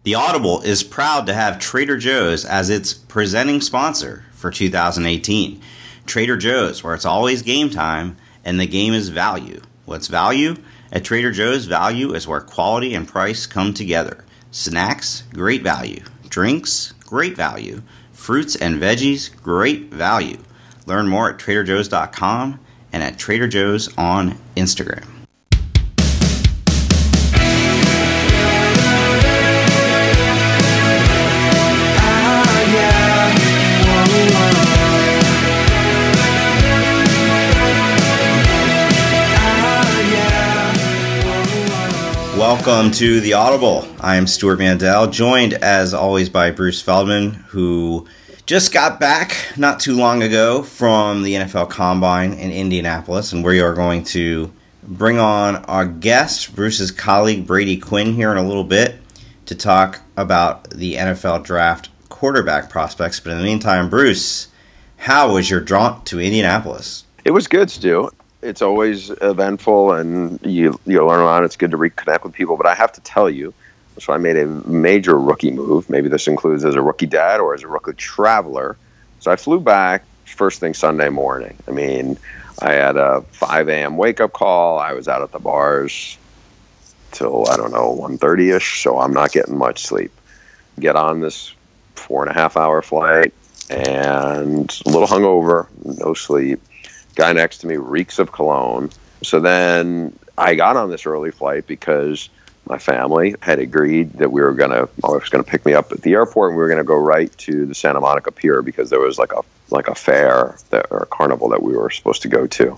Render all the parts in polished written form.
The Audible is proud to have Trader Joe's as its presenting sponsor for 2018. Trader Joe's, where it's always game time and the game is value. What's value? At Trader Joe's, value is where quality and price come together. Snacks, great value. Drinks, great value. Fruits and veggies, great value. Learn more at TraderJoe's.com and at Trader Joe's on Instagram. Welcome to The Audible. I am Stuart Mandel, joined as always by Bruce Feldman, who just got back not too long ago from the NFL Combine in Indianapolis, and we are going to bring on our guest, Bruce's colleague Brady Quinn, here in a little bit to talk about the NFL Draft quarterback prospects. But in the meantime, Bruce, how was your jaunt to Indianapolis? It was good, Stu. It's always eventful, and you learn a lot. It's good to reconnect with people. But I have to tell you, so I made a major rookie move. Maybe this includes as a rookie dad or as a rookie traveler. So I flew back first thing Sunday morning. I mean, I had a 5 a.m. wake-up call. I was out at the bars till, 1:30ish, so I'm not getting much sleep. Get on this 4.5-hour flight, and a little hungover, no sleep. Guy next to me reeks of cologne. So then I got on this early flight because my family had agreed that I was gonna pick me up at the airport, and we were gonna go right to the Santa Monica Pier because there was like a fair or a carnival that we were supposed to go to.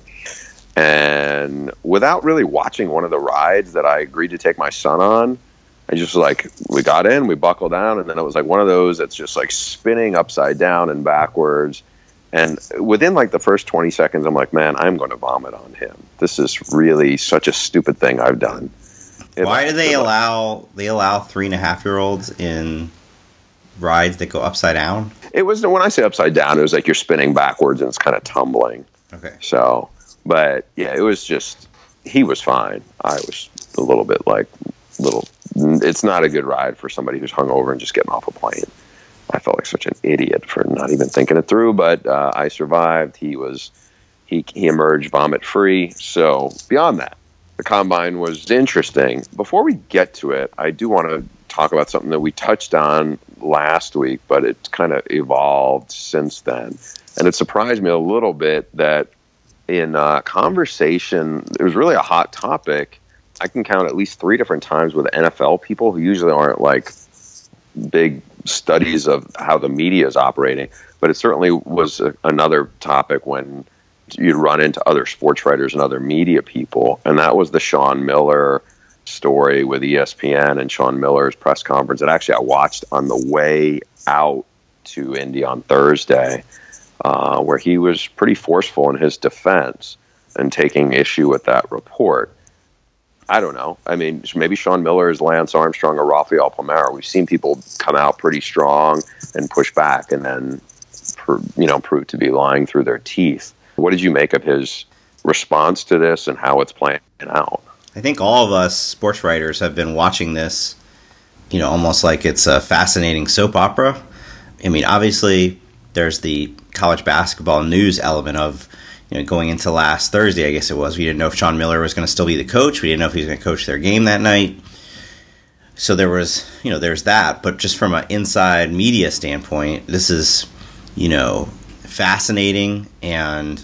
And without really watching one of the rides that I agreed to take my son on, I just we got in, we buckled down, and then it was like one of those that's just like spinning upside down and backwards. And within the first 20 seconds, I'm like, man, I'm going to vomit on him. This is really such a stupid thing I've done. Why do they allow 3.5-year-olds in rides that go upside down? It was, when I say upside down, it was like you're spinning backwards and it's kind of tumbling. Okay. So, but yeah, it was just, he was fine. I was a little bit it's not a good ride for somebody who's hungover and just getting off a plane. I felt like such an idiot for not even thinking it through, but I survived. He emerged vomit free. So beyond that, the Combine was interesting. Before we get to it, I do want to talk about something that we touched on last week, but it's kind of evolved since then. And it surprised me a little bit that in conversation, it was really a hot topic. I can count at least 3 different times with NFL people who usually aren't big studies of how the media is operating, but it certainly was another topic when you'd run into other sports writers and other media people, and that was the Sean Miller story with ESPN and Sean Miller's press conference that actually I watched on the way out to Indy on Thursday, where he was pretty forceful in his defense and taking issue with that report. I don't know. I mean, maybe Sean Miller is Lance Armstrong or Rafael Palmeiro. We've seen people come out pretty strong and push back and then, prove to be lying through their teeth. What did you make of his response to this and how it's playing out? I think all of us sports writers have been watching this, almost like it's a fascinating soap opera. I mean, obviously, there's the college basketball news element of going into last Thursday, I guess it was, we didn't know if Sean Miller was going to still be the coach. We didn't know if he was going to coach their game that night. So there was, there's that. But just from an inside media standpoint, this is, fascinating. And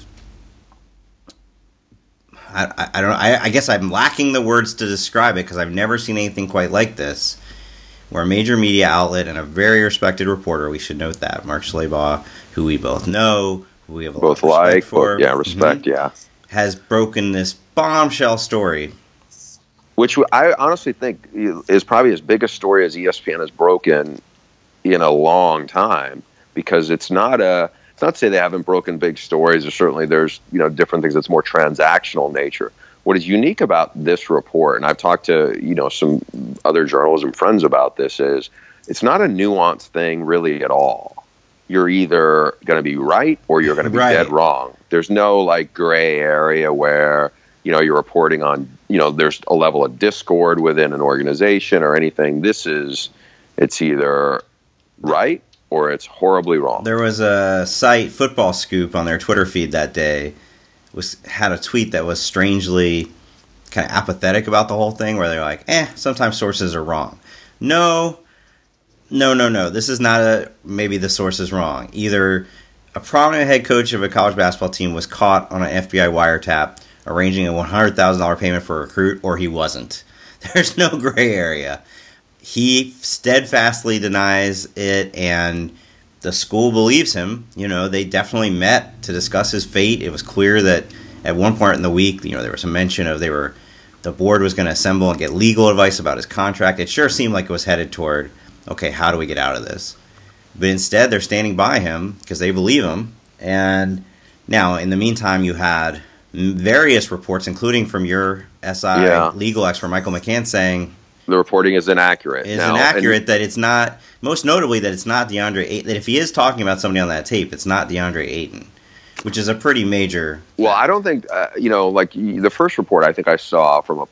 I don't know. I guess I'm lacking the words to describe it because I've never seen anything quite like this. Where a major media outlet and a very respected reporter, we should note that, Mark Schlabach, who we both know, we have a both lot of respect for. Respect, yeah. Has broken this bombshell story. Which I honestly think is probably as big a story as ESPN has broken in a long time, because it's not to say they haven't broken big stories, or certainly there's different things that's more transactional nature. What is unique about this report, and I've talked to some other journalism friends about this, is it's not a nuanced thing really at all. You're either going to be right or you're going to be dead wrong. There's no gray area where you're reporting on there's a level of discord within an organization or anything. This is It's either right or it's horribly wrong. There was a site, Football Scoop, on their Twitter feed that day, had a tweet that was strangely kind of apathetic about the whole thing, where they're like, sometimes sources are wrong. No. This is not maybe the source is wrong. Either a prominent head coach of a college basketball team was caught on an FBI wiretap arranging a $100,000 payment for a recruit, or he wasn't. There's no gray area. He steadfastly denies it, and the school believes him. They definitely met to discuss his fate. It was clear that at one point in the week, there was a mention of the board was going to assemble and get legal advice about his contract. It sure seemed like it was headed toward, okay, how do we get out of this? But instead, they're standing by him because they believe him. And now, in the meantime, you had various reports, including from your SI legal expert, Michael McCann, saying the reporting is inaccurate. That it's not, most notably that it's not DeAndre Ayton, that if he is talking about somebody on that tape, it's not DeAndre Ayton, which is a pretty major. Well, I don't think, like the first report I think I saw from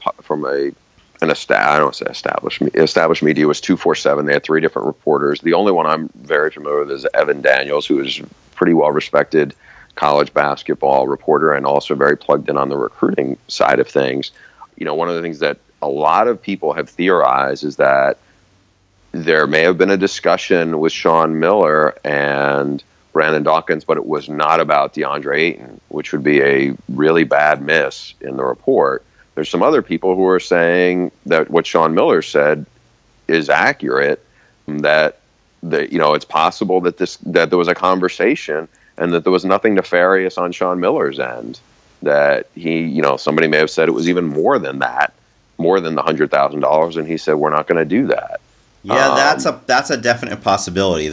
established media was 247. They had 3 different reporters. The only one I'm very familiar with is Evan Daniels, who is pretty well respected college basketball reporter and also very plugged in on the recruiting side of things. One of the things that a lot of people have theorized is that there may have been a discussion with Sean Miller and Brandon Dawkins, but it was not about DeAndre Ayton, which would be a really bad miss in the report. There's some other people who are saying that what Sean Miller said is accurate, that it's possible that there was a conversation and that there was nothing nefarious on Sean Miller's end, that he, somebody may have said it was even more than that, more than the $100,000, and he said, we're not going to do that. Yeah, that's a definite possibility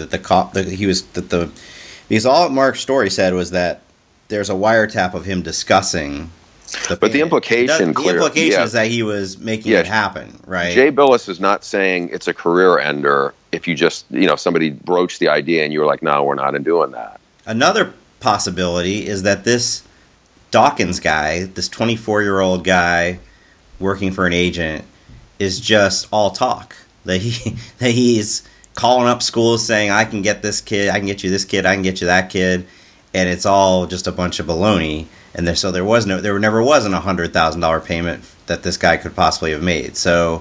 because all Mark's story said was that there's a wiretap of him discussing the implication is that he was making it happen, right? Jay Billis is not saying it's a career ender if you just, somebody broached the idea and you were like, no, we're not doing that. Another possibility is that this Dawkins guy, this 24-year-old guy working for an agent, is just all talk. That he's calling up schools saying, I can get this kid, I can get you this kid, I can get you that kid, and it's all just a bunch of baloney. And there never was a $100,000 payment that this guy could possibly have made. So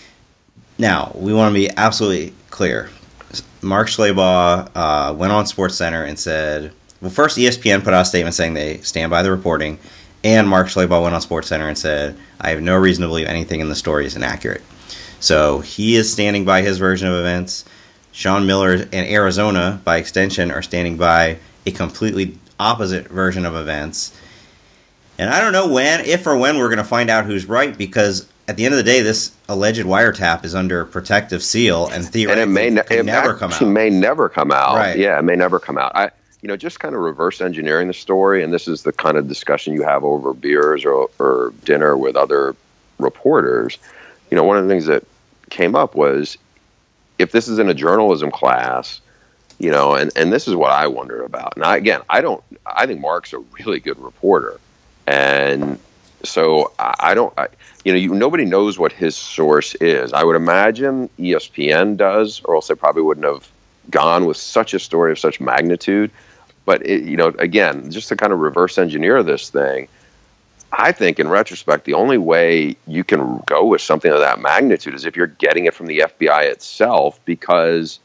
now we want to be absolutely clear. Mark Schlabach went on SportsCenter and said, well, first ESPN put out a statement saying they stand by the reporting, and Mark Schlabach went on SportsCenter and said, I have no reason to believe anything in the story is inaccurate. So he is standing by his version of events. Sean Miller and Arizona, by extension, are standing by a completely opposite version of events. And I don't know if or when we're going to find out who's right, because at the end of the day, this alleged wiretap is under protective seal, and theoretically it never come out. May never come out. Right. Yeah, it may never come out. Just kind of reverse engineering the story, and this is the kind of discussion you have over beers or dinner with other reporters. One of the things that came up was, if this is in a journalism class, and this is what I wonder about. Now, again, I think Mark's a really good reporter. And so nobody knows what his source is. I would imagine ESPN does, or else they probably wouldn't have gone with such a story of such magnitude. But, again, just to kind of reverse engineer this thing, I think in retrospect, the only way you can go with something of that magnitude is if you're getting it from the FBI itself, because,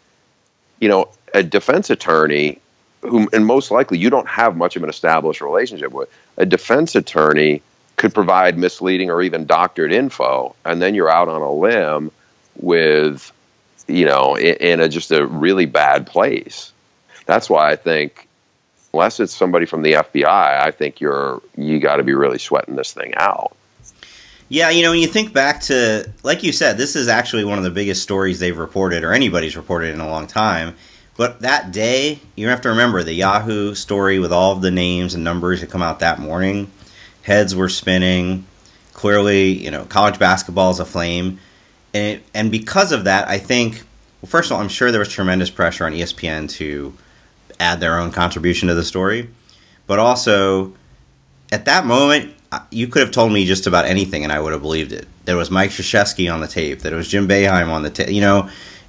a defense attorney, and most likely you don't have much of an established relationship with, a defense attorney could provide misleading or even doctored info, and then you're out on a limb with, in just a really bad place. That's why I think, unless it's somebody from the FBI, I think you got to be really sweating this thing out. Yeah, when you think back to, like you said, this is actually one of the biggest stories they've reported, or anybody's reported in a long time. But that day, you have to remember the Yahoo story with all of the names and numbers that come out that morning. Heads were spinning. Clearly, college basketball is aflame. And because of that, I think, well, first of all, I'm sure there was tremendous pressure on ESPN to add their own contribution to the story. But also, at that moment, you could have told me just about anything and I would have believed it. There was Mike Krzyzewski on the tape. There was Jim Boeheim on the tape.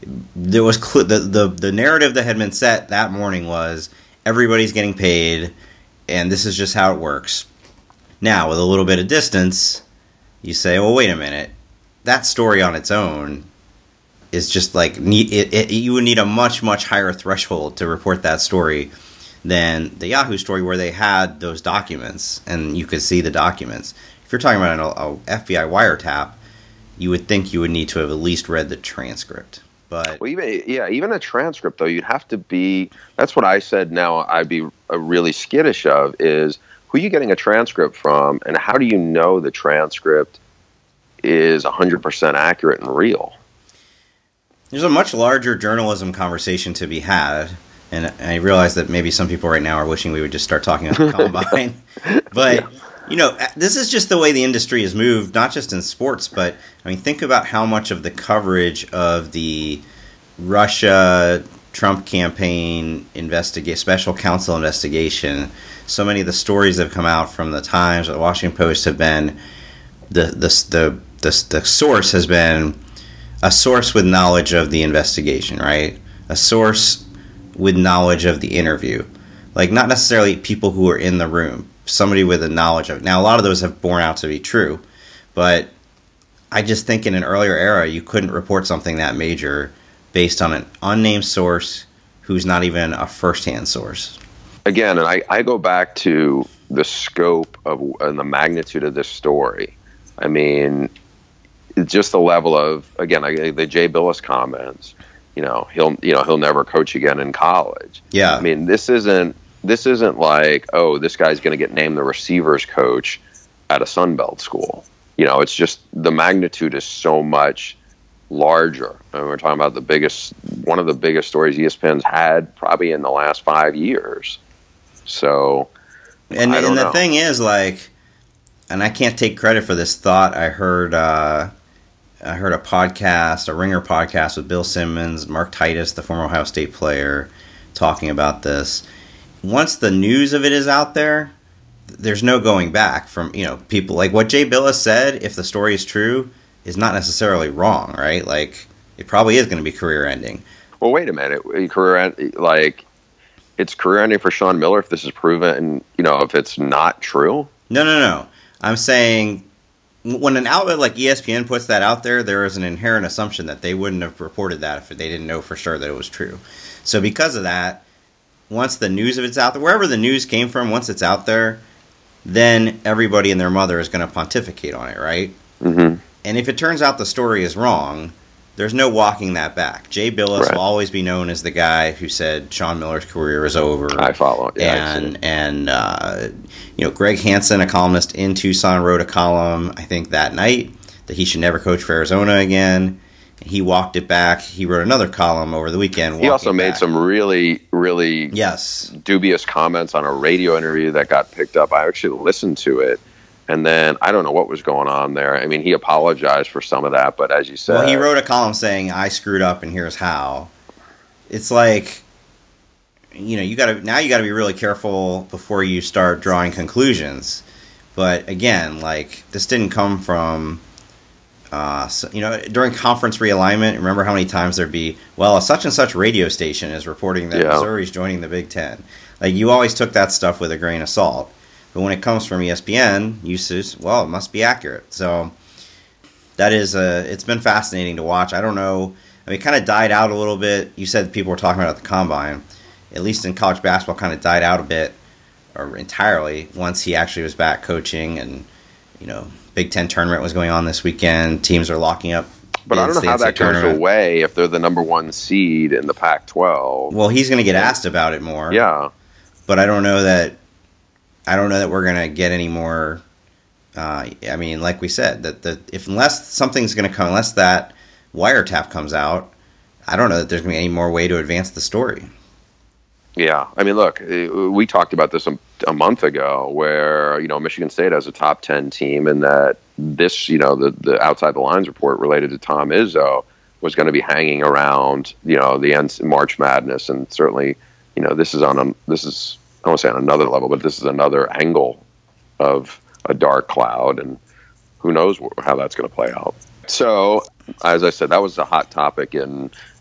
there was the narrative that had been set that morning was everybody's getting paid, and this is just how it works. Now, with a little bit of distance, you say, well, wait a minute. That story on its own is just like, you would need a much, much higher threshold to report that story than the Yahoo story where they had those documents, and you could see the documents. If you're talking about an FBI wiretap, you would think you would need to have at least read the transcript. But well, even a transcript, though, you'd have to be, that's what I said now I'd be really skittish of, is who are you getting a transcript from, and how do you know the transcript is 100% accurate and real? There's a much larger journalism conversation to be had, and I realize that maybe some people right now are wishing we would just start talking about the Combine. But, this is just the way the industry has moved, not just in sports, but, think about how much of the coverage of the Russia-Trump campaign special counsel investigation, so many of the stories that have come out from the Times or the Washington Post have been, the source has been a source with knowledge of the investigation, right? A source with knowledge of the interview. Like, not necessarily people who are in the room, somebody with a knowledge of it. Now, a lot of those have borne out to be true, but I just think in an earlier era, you couldn't report something that major based on an unnamed source who's not even a first-hand source. Again, and I go back to the scope of and the magnitude of this story. It's just the level of, again, the Jay Billis comments. He'll never coach again in college. Yeah. This isn't like, oh, this guy's going to get named the receivers coach at a Sun Belt school. It's just the magnitude is so much larger. And we're talking about one of the biggest stories ESPN's had probably in the last 5 years. So, and the thing is, like, and I can't take credit for this thought. I heard a podcast, a Ringer podcast with Bill Simmons, Mark Titus, the former Ohio State player, talking about this. Once the news of it is out there, there's no going back from, people. Like, what Jay Billis said, if the story is true, is not necessarily wrong, right? Like, it probably is going to be career-ending. Well, wait a minute. It's career-ending for Sean Miller if this is proven, and, if it's not true? No. I'm saying when an outlet like ESPN puts that out there, there is an inherent assumption that they wouldn't have reported that if they didn't know for sure that it was true. So because of that, once the news of it's out there, wherever the news came from, once it's out there, then everybody and their mother is going to pontificate on it, right? Mm-hmm. And if it turns out the story is wrong, there's no walking that back. Jay Billis will always be known as the guy who said Sean Miller's career is over. I follow. Yeah, and Greg Hansen, a columnist in Tucson, wrote a column, I think that night, that he should never coach for Arizona again. He walked it back. He wrote another column over the weekend. He also made some really, really dubious comments on a radio interview that got picked up. I actually listened to it. And then I don't know what was going on there. He apologized for some of that, but as you said, well, he wrote a column saying I screwed up and here's how. It's like, you got to be really careful before you start drawing conclusions. But again, like, this didn't come from during conference realignment. Remember how many times there'd be, a such and such radio station is reporting that Missouri's joining the Big Ten. Like, you always took that stuff with a grain of salt. But when it comes from ESPN, you say, it must be accurate. So that is it's been fascinating to watch. I don't know. It kind of died out a little bit. You said people were talking about the Combine. At least in college basketball, kind of died out a bit, or entirely, once he actually was back coaching. And, Big Ten tournament was going on this weekend. Teams are locking up. But I don't know how that goes away if they're the number one seed in the Pac-12. Well, he's going to get asked about it more. Yeah. But I don't know that we're going to get any more. Like we said, unless something's going to come, unless that wiretap comes out, I don't know that there's going to be any more way to advance the story. Yeah. Look, we talked about this a month ago where, Michigan State has a top 10 team, and that this, the Outside the Lines report related to Tom Izzo was going to be hanging around, the end March Madness. And certainly, this is I don't want to say on another level, but this is another angle of a dark cloud, and who knows how that's going to play out. So, as I said, that was a hot topic in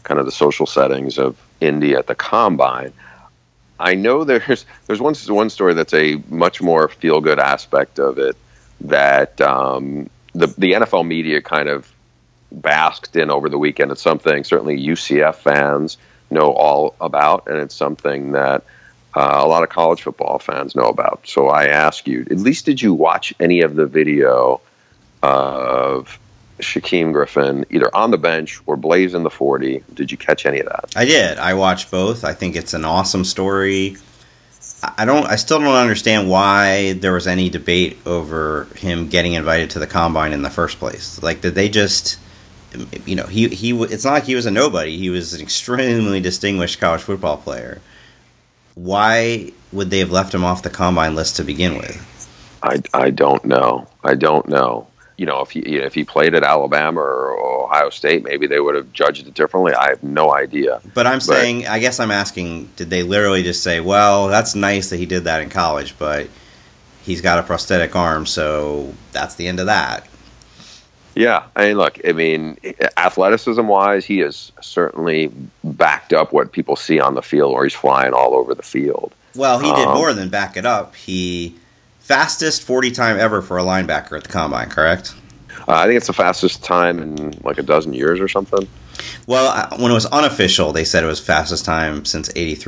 kind of the social settings of Indy at the Combine. I know there's one story that's a much more feel-good aspect of it that the NFL media kind of basked in over the weekend. It's something certainly UCF fans know all about, and it's something that a lot of college football fans know about. So I ask you, at least did you watch any of the video of Shaquem Griffin either on the bench or blazing the 40? Did you catch any of that? I did. I watched both. I think it's an awesome story. I still don't understand why there was any debate over him getting invited to the Combine in the first place. Like, did they just, it's not like he was a nobody. He was an extremely distinguished college football player. Why would they have left him off the Combine list to begin with? I don't know. If he played at Alabama or Ohio State, maybe they would have judged it differently. I have no idea. But I guess I'm asking, did they literally just say, well, that's nice that he did that in college, but he's got a prosthetic arm, so that's the end of that? Yeah, athleticism-wise, he has certainly backed up what people see on the field, where he's flying all over the field. Well, he did more than back it up. He fastest 40 time ever for a linebacker at the Combine, correct? I think it's the fastest time in like a dozen years or something. Well, when it was unofficial, they said it was fastest time since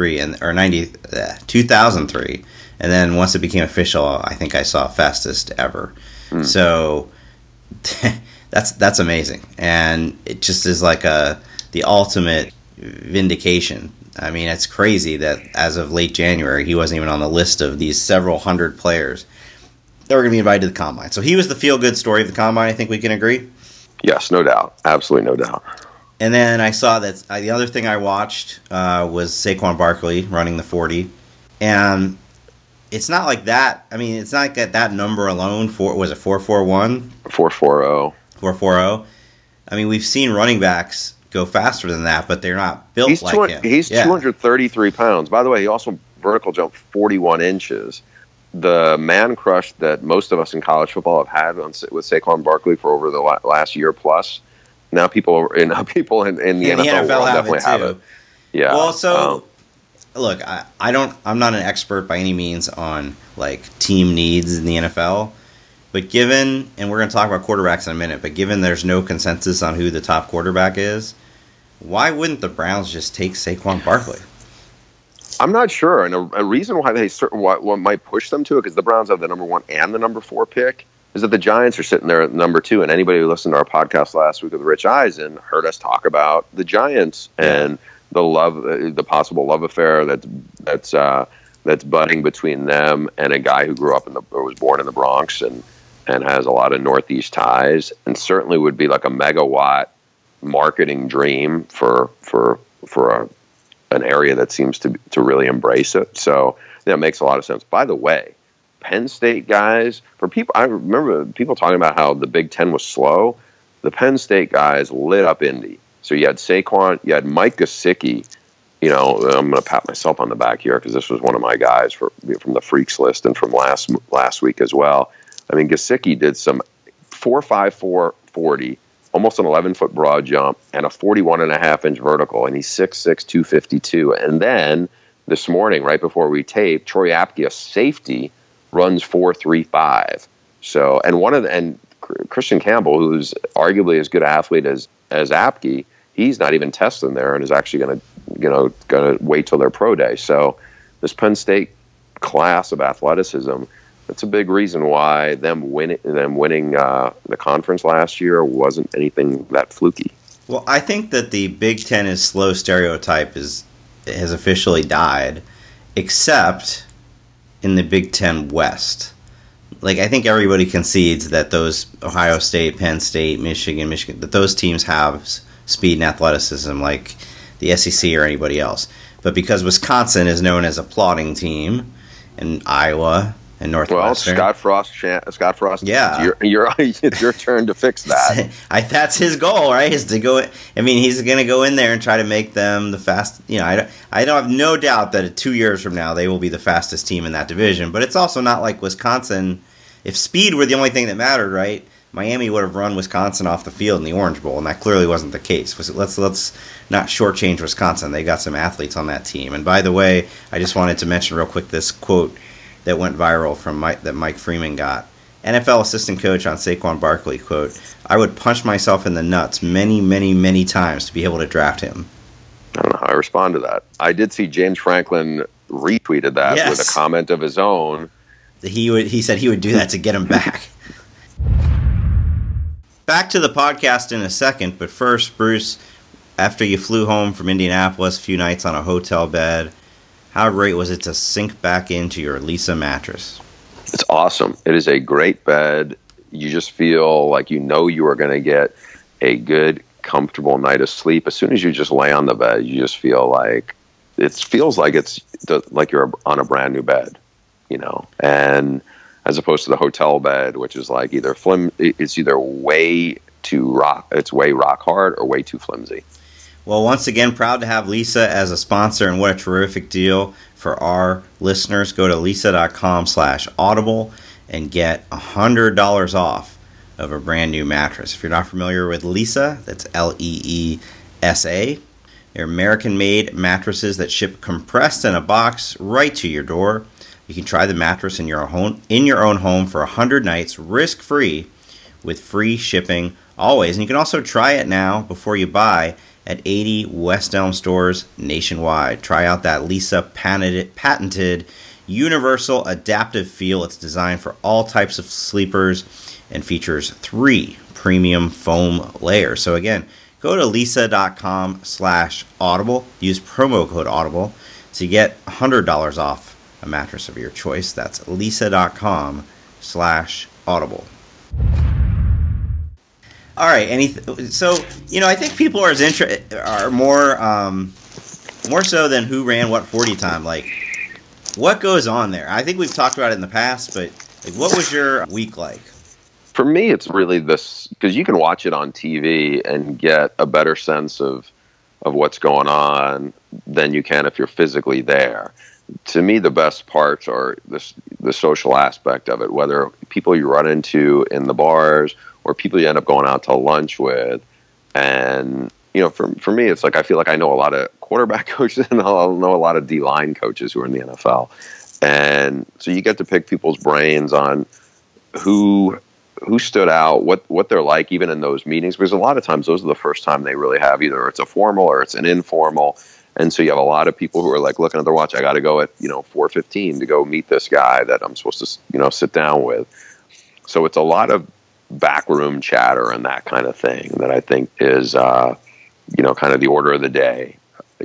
2003. And then once it became official, I think I saw fastest ever. So that's amazing. And it just is like the ultimate vindication. I mean, it's crazy that as of late January, he wasn't even on the list of these several hundred players that were going to be invited to the Combine. So he was the feel-good story of the Combine, I think we can agree? Yes, no doubt. Absolutely no doubt. And then I saw that the other thing I watched was Saquon Barkley running the 40. And it's not like that. I mean, it's not like that number alone. Was it 4.41? 4.40. 4.40. I mean, we've seen running backs go faster than that, but they're not built like him. He's 233 pounds. By the way, he also vertical jumped 41 inches. The man crush that most of us in college football have had with Saquon Barkley for over the last year plus. Now people in the NFL world definitely have it. Yeah. Well, so look, I'm not an expert by any means on like team needs in the NFL. But given, and we're going to talk about quarterbacks in a minute, but given there's no consensus on who the top quarterback is, why wouldn't the Browns just take Saquon Barkley? I'm not sure. And a reason why what might push them to it, because the Browns have the number 1 and the number 4 pick, is that the Giants are sitting there at number 2. And anybody who listened to our podcast last week with Rich Eisen heard us talk about the Giants and the possible love affair that's budding between them and a guy who grew up or was born in the Bronx and has a lot of Northeast ties, and certainly would be like a megawatt marketing dream for an area that seems to really embrace it. So that makes a lot of sense. By the way, Penn State guys, I remember people talking about how the Big Ten was slow. The Penn State guys lit up Indy. So you had Saquon, you had Mike Gesicki. I'm going to pat myself on the back here because this was one of my guys from the Freaks list and from last week as well. I mean, Gesicki did some 4.54 40, almost an 11-foot broad jump, and a 41.5-inch vertical, and he's 6'6", 252. And then this morning, right before we taped, Troy Apke, a safety, runs 4.35. So, and Christian Campbell, who's arguably as good an athlete as Apke, he's not even testing there and is actually going to wait till their pro day. So this Penn State class of athleticism, that's a big reason why them winning the conference last year wasn't anything that fluky. Well, I think that the Big Ten is slow stereotype has officially died, except in the Big Ten West. Like, I think everybody concedes that those Ohio State, Penn State, Michigan, that those teams have speed and athleticism like the SEC or anybody else. But because Wisconsin is known as a plodding team, and Iowa and Northwestern. Well, Scott Frost. Yeah, it's your turn to fix that. That's his goal, right? Is to go. I mean, he's going to go in there and try to make them the fast. I don't have no doubt that 2 years from now they will be the fastest team in that division. But it's also not like Wisconsin. If speed were the only thing that mattered, right? Miami would have run Wisconsin off the field in the Orange Bowl, and that clearly wasn't the case. Let's not shortchange Wisconsin. They got some athletes on that team. And by the way, I just wanted to mention real quick this quote that went viral from that Mike Freeman got. NFL assistant coach on Saquon Barkley, quote, "I would punch myself in the nuts many, many, many times to be able to draft him." I don't know how I respond to that. I did see James Franklin retweeted that with a comment of his own. He said he would do that to get him back. Back to the podcast in a second, but first, Bruce, after you flew home from Indianapolis a few nights on a hotel bed, how great was it to sink back into your Leesa mattress? It's awesome. It is a great bed. You just feel like you know you are going to get a good, comfortable night of sleep. As soon as you just lay on the bed, you just feel like it's like you're on a brand new bed, you know. And as opposed to the hotel bed, which is like it's either way rock hard or way too flimsy. Well, once again, proud to have Leesa as a sponsor, and what a terrific deal for our listeners. Go to leesa.com/audible and get $100 off of a brand new mattress. If you're not familiar with Leesa, that's Leesa. They're American-made mattresses that ship compressed in a box right to your door. You can try the mattress in your own home for 100 nights, risk-free, with free shipping always. And you can also try it now before you buy at 80 West Elm stores nationwide. Try out that Leesa patented universal adaptive feel. It's designed for all types of sleepers and features 3 premium foam layers. So again, go to leesa.com/audible. Use promo code audible to get $100 off a mattress of your choice. That's leesa.com/audible. All right. So, I think people are more so than who ran what 40 time. Like, what goes on there? I think we've talked about it in the past, but what was your week like? For me, it's really this, because you can watch it on TV and get a better sense of what's going on than you can if you're physically there. To me, the best parts are the social aspect of it, whether people you run into in the bars or people you end up going out to lunch with. And, for me, it's like I feel like I know a lot of quarterback coaches and I know a lot of D-line coaches who are in the NFL. And so you get to pick people's brains on who stood out, what they're like even in those meetings, because a lot of times those are the first time they really have either it's a formal or it's an informal. And so you have a lot of people who are like looking at their watch. I got to go at 4:15 to go meet this guy that I'm supposed to sit down with. So it's a lot of backroom chatter and that kind of thing that I think is kind of the order of the day.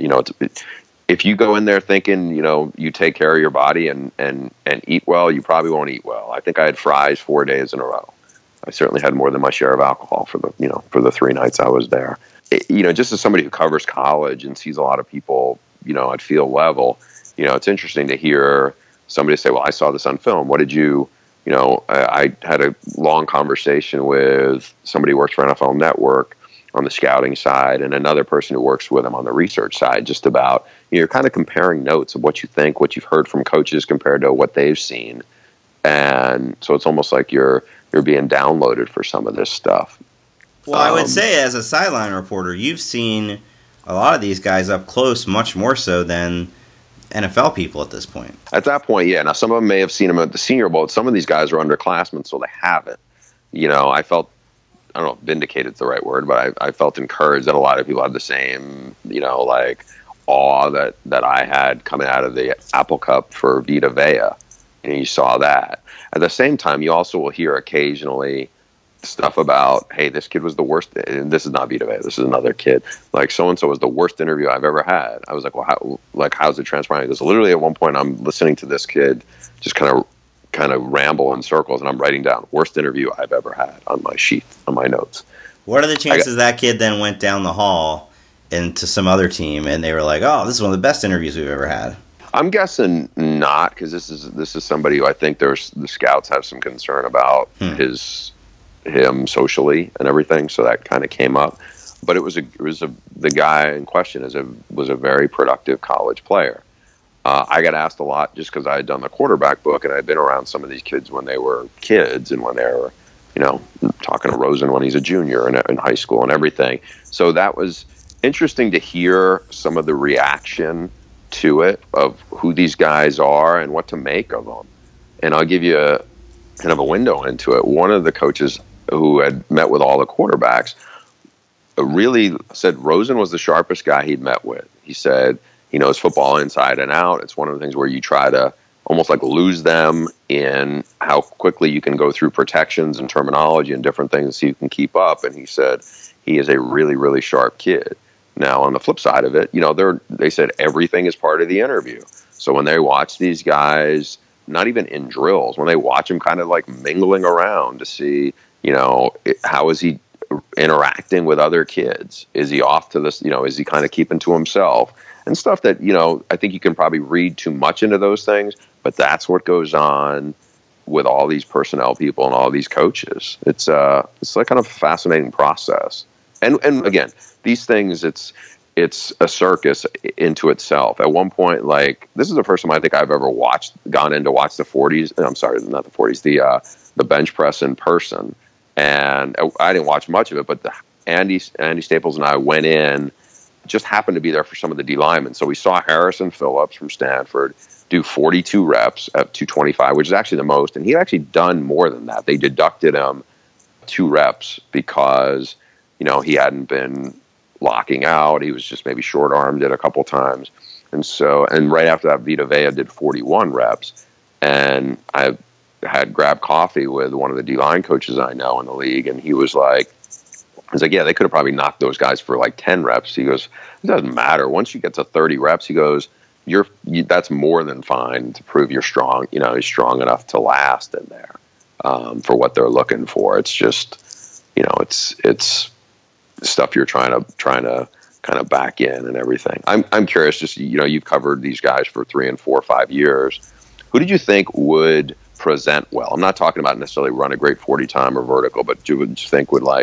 If you go in there thinking you take care of your body and eat well, you probably won't eat well. I think I had fries 4 days in a row. I certainly had more than my share of alcohol for the 3 nights I was there. Just as somebody who covers college and sees a lot of people, at field level, it's interesting to hear somebody say, well, I saw this on film. What did you, I had a long conversation with somebody who works for NFL Network on the scouting side and another person who works with them on the research side, just about, you're kind of comparing notes of what you think, what you've heard from coaches compared to what they've seen. And so it's almost like you're being downloaded for some of this stuff. Well, I would say as a sideline reporter, you've seen a lot of these guys up close, much more so than NFL people at this point. At that point, yeah. Now, some of them may have seen them at the Senior Bowl. Some of these guys are underclassmen, so they haven't. I felt, I don't know if vindicated is the right word, but I felt encouraged that a lot of people had the same, awe that I had coming out of the Apple Cup for Vita Vea. And you saw that. At the same time, you also will hear occasionally stuff about, hey, this kid was the worst, and this is not Vita Vea, this is another kid, like so-and-so was the worst interview I've ever had. I was like, well, how's it transpiring? Because literally at one point I'm listening to this kid just kind of ramble in circles, and I'm writing down worst interview I've ever had on my sheet, on my notes. What are the chances that kid then went down the hall into some other team and they were like, oh, this is one of the best interviews we've ever had? I'm guessing not, because this is somebody who I think the scouts have some concern about him socially and everything, so that kind of came up. But the guy in question was a very productive college player. I got asked a lot just because I had done the quarterback book and I'd been around some of these kids when they were kids and when they were talking to Rosen when he's a junior in high school and everything. So that was interesting to hear some of the reaction to it, of who these guys are and what to make of them. And I'll give you kind of a window into it. One of the coaches who had met with all the quarterbacks really said Rosen was the sharpest guy he'd met with. He said he knows football inside and out. It's one of the things where you try to almost like lose them in how quickly you can go through protections and terminology and different things so you can keep up. And he said he is a really, really sharp kid. Now, on the flip side of it, they said everything is part of the interview. So when they watch these guys, not even in drills, when they watch them kind of like mingling around to see, how is he interacting with other kids? Is he off to this, is he kind of keeping to himself? And stuff that, I think you can probably read too much into those things, but that's what goes on with all these personnel people and all these coaches. It's like kind of a fascinating process. And again, these things, it's a circus into itself. At one point, like, this is the first time I think I've ever gone in to watch the 40s. I'm sorry, not the 40s, the bench press in person. And I didn't watch much of it, but Andy Staples and I went in, just happened to be there for some of the D linemen. So we saw Harrison Phillips from Stanford do 42 reps at 225, which is actually the most. And he had actually done more than that. They deducted him 2 reps because, he hadn't been locking out. He was just maybe short-armed it a couple times. And right after that, Vita Vea did 41 reps. And I had grabbed coffee with one of the D-line coaches I know in the league, and he was like, yeah, they could have probably knocked those guys for like 10 reps. He goes, it doesn't matter. Once you get to 30 reps, he goes, that's more than fine to prove you're strong. He's strong enough to last in there for what they're looking for. It's just, it's stuff you're trying to kind of back in and everything. I'm curious, just, you've covered these guys for 3 and 4 or 5 years. Who did you think would present well? I'm not talking about necessarily run a great 40 time or vertical, but you would think would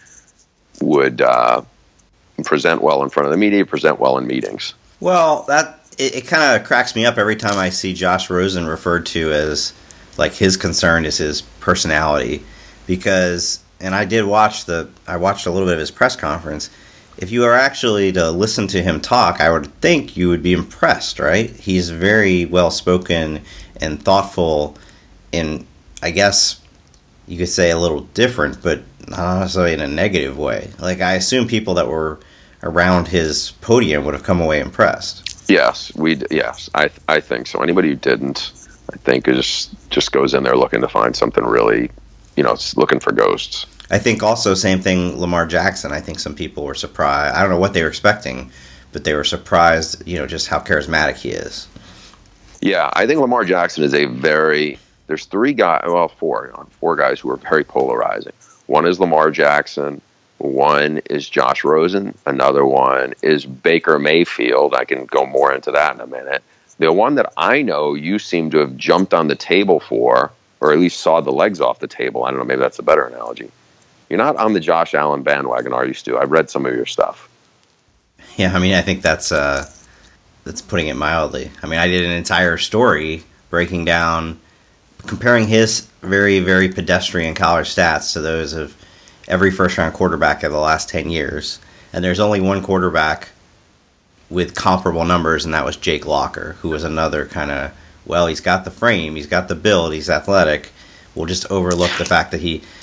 present well in front of the media, present well in meetings? Well, it kind of cracks me up every time I see Josh Rosen referred to as, like, his concern is his personality, because, and I watched a little bit of his press conference. If you are actually to listen to him talk, I would think you would be impressed, right? He's very well spoken and thoughtful, and I guess you could say a little different, but not necessarily in a negative way. Like, I assume people that were around his podium would have come away impressed. Yes, I think so. Anybody who didn't, I think, just goes in there looking to find something really, looking for ghosts. I think also same thing, Lamar Jackson. I think some people were surprised. I don't know what they were expecting, but they were surprised, just how charismatic he is. Yeah, I think Lamar Jackson is there's 4 guys who are very polarizing. One is Lamar Jackson. One is Josh Rosen. Another one is Baker Mayfield. I can go more into that in a minute. The one that I know you seem to have jumped on the table for, or at least saw the legs off the table. I don't know, maybe that's a better analogy. You're not on the Josh Allen bandwagon, are you, Stu? I've read some of your stuff. Yeah, I think that's putting it mildly. I did an entire story breaking down, comparing his very, very pedestrian college stats to those of every first-round quarterback of the last 10 years. And there's only one quarterback with comparable numbers, and that was Jake Locker, who was another kind of, well, he's got the frame, he's got the build, he's athletic. We'll just overlook the fact that he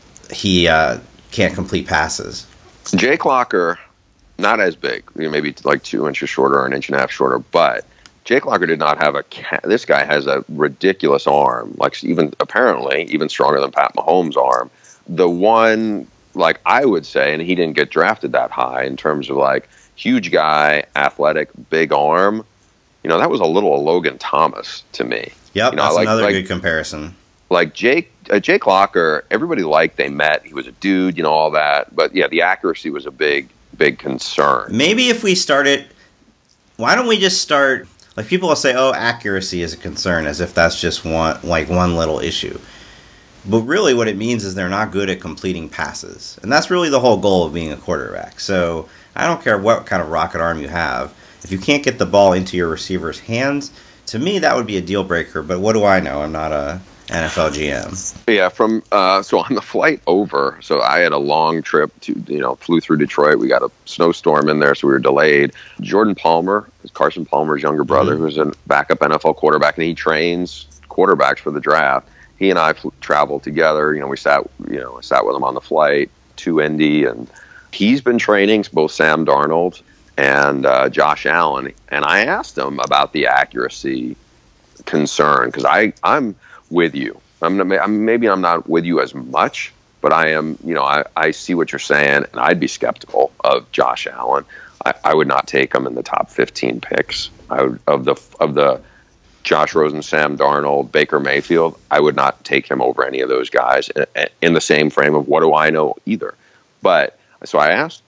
can't complete passes. Jake Locker, not as big, maybe like 2 inches shorter or 1.5 inches shorter, but Jake Locker did not have this guy has a ridiculous arm, like even stronger than Pat Mahomes' arm. The one, like I would say, and he didn't get drafted that high in terms of like huge guy, athletic, big arm, that was a little Logan Thomas to me. Yep, that's another good comparison. Like Jake Locker, everybody they met. He was a dude, all that. But yeah, the accuracy was a big concern. Maybe if we started, why don't we just start, like people will say, oh, accuracy is a concern, as if that's just one little issue. But really what it means is they're not good at completing passes. And that's really the whole goal of being a quarterback. So I don't care what kind of rocket arm you have. If you can't get the ball into your receiver's hands, to me that would be a deal breaker. But what do I know? I'm not a NFL GM. Yeah, from so on the flight over, so I had a long trip flew through Detroit. We got a snowstorm in there, so we were delayed. Jordan Palmer, Carson Palmer's younger brother, who's a backup NFL quarterback, and he trains quarterbacks for the draft. He and I traveled together. We sat with him on the flight to Indy, and he's been training both Sam Darnold and Josh Allen. And I asked him about the accuracy concern, because I'm with you. Maybe I'm not with you as much, but I am. I see what you're saying, and I'd be skeptical of Josh Allen. I would not take him in the top 15 picks. Of the Josh Rosen, Sam Darnold, Baker Mayfield, I would not take him over any of those guys in the same frame of what do I know either. But so I asked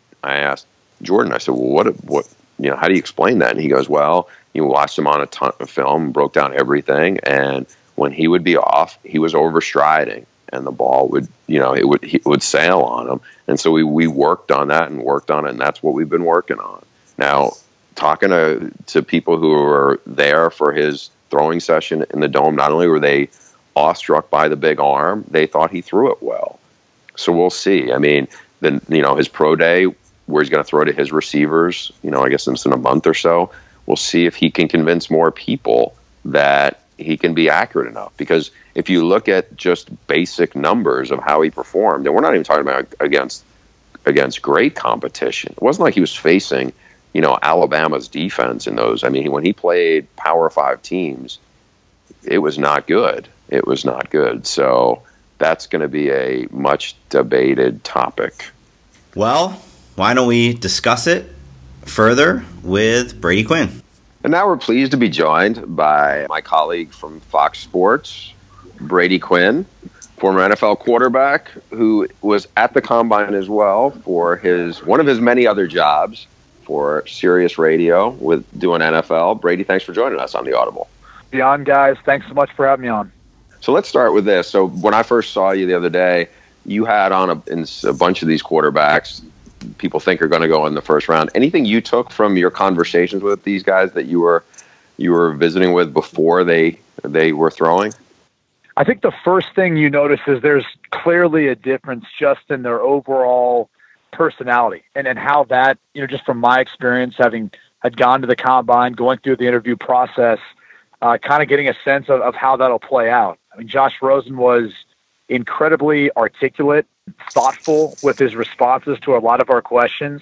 Jordan. I said, well, what how do you explain that? And he goes, well, you watched him on a ton of film, broke down everything, and when he would be off, he was overstriding, and the ball would, it would sail on him. And so we worked on that and worked on it, and that's what we've been working on. Now, talking to people who were there for his throwing session in the Dome, not only were they awestruck by the big arm, they thought he threw it well. So we'll see. I mean, his pro day, where he's going to throw to his receivers, I guess it's in a month or so, we'll see if he can convince more people that he can be accurate enough. Because if you look at just basic numbers of how he performed, and we're not even talking about against great competition. It wasn't like he was facing, Alabama's defense in those. I mean, when he played Power 5 teams, it was not good. It was not good. So that's going to be a much debated topic. Well, why don't we discuss it further with Brady Quinn? And now we're pleased to be joined by my colleague from Fox Sports, Brady Quinn, former NFL quarterback who was at the Combine as well for one of his many other jobs for Sirius Radio with doing NFL. Brady, thanks for joining us on The Audible. Beyond, guys. Thanks so much for having me on. So let's start with this. So when I first saw you the other day, you had on a bunch of these quarterbacks people think are going to go in the first round. Anything you took from your conversations with these guys that you were visiting with before they were throwing? I think the first thing you notice is there's clearly a difference just in their overall personality and how that, just from my experience, having had gone to the Combine, going through the interview process, kind of getting a sense of how that'll play out. I mean, Josh Rosen was incredibly articulate, thoughtful with his responses to a lot of our questions.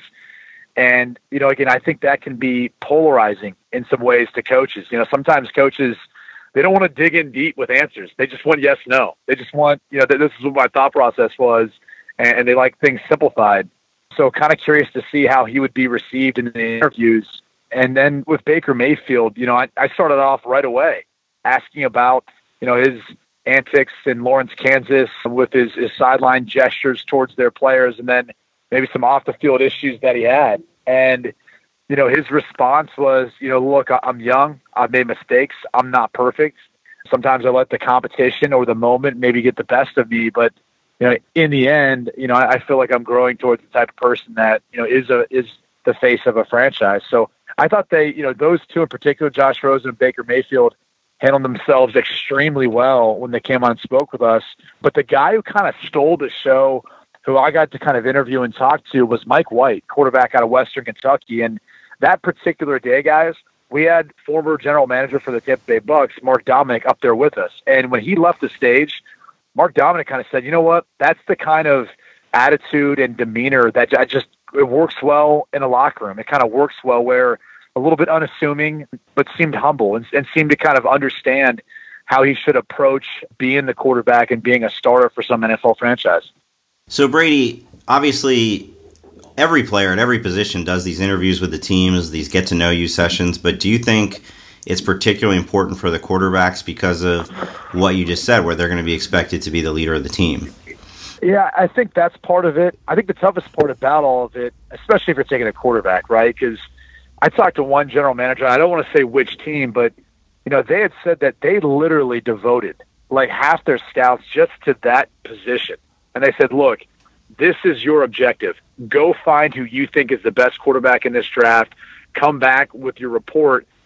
And, again, I think that can be polarizing in some ways to coaches. Sometimes coaches, they don't want to dig in deep with answers. They just want yes, no. They just want, this is what my thought process was, and they like things simplified. So kind of curious to see how he would be received in the interviews. And then with Baker Mayfield, I started off right away asking about, his antics in Lawrence, Kansas, with his sideline gestures towards their players, and then maybe some off-the-field issues that he had. And, his response was, look, I'm young. I've made mistakes. I'm not perfect. Sometimes I let the competition or the moment maybe get the best of me. But, in the end, I feel like I'm growing towards the type of person that, is the face of a franchise. So I thought those two in particular, Josh Rosen and Baker Mayfield, handled themselves extremely well when they came on and spoke with us. But the guy who kind of stole the show, who I got to kind of interview and talk to, was Mike White, quarterback out of Western Kentucky. And that particular day, guys, we had former general manager for the Tampa Bay Bucks, Mark Dominik, up there with us. And when he left the stage, Mark Dominik kind of said, you know what, that's the kind of attitude and demeanor that it works well in a locker room. It kind of works well where a little bit unassuming, but seemed humble and seemed to kind of understand how he should approach being the quarterback and being a starter for some NFL franchise. So Brady, obviously every player at every position does these interviews with the teams, these get-to-know-you sessions, but do you think it's particularly important for the quarterbacks because of what you just said, where they're going to be expected to be the leader of the team? Yeah, I think that's part of it. I think the toughest part about all of it, especially if you're taking a quarterback, right, because I talked to one general manager, I don't want to say which team, but they had said that they literally devoted like half their scouts just to that position. And they said, look, this is your objective. Go find who you think is the best quarterback in this draft. Come back with your report.